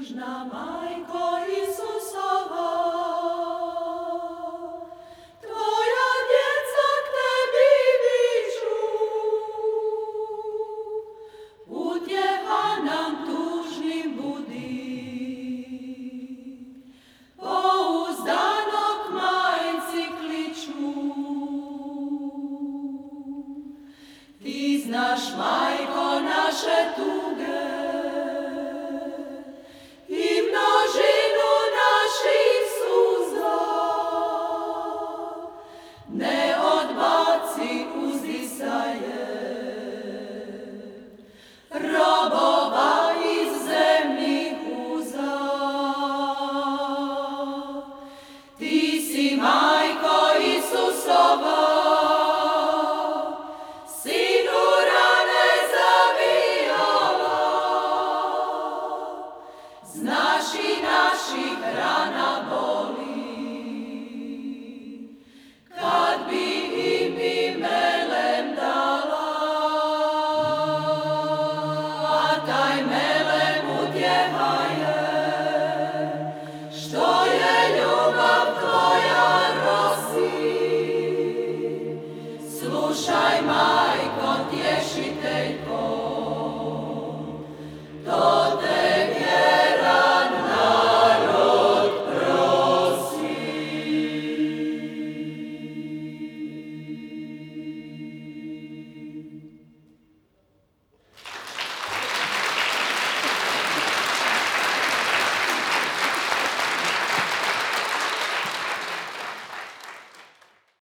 Tužna Majko Isusova, tvoja djeca k tebi viču, utjeha nam tužnim budi, pouzdano k Majci kliču. Ti znaš, Majko, naše tuge i množinu naših suza, ne odbaci uzdisaje robova iz zemljih uza. Ti si, Majko Isusova, znaš i naših rana.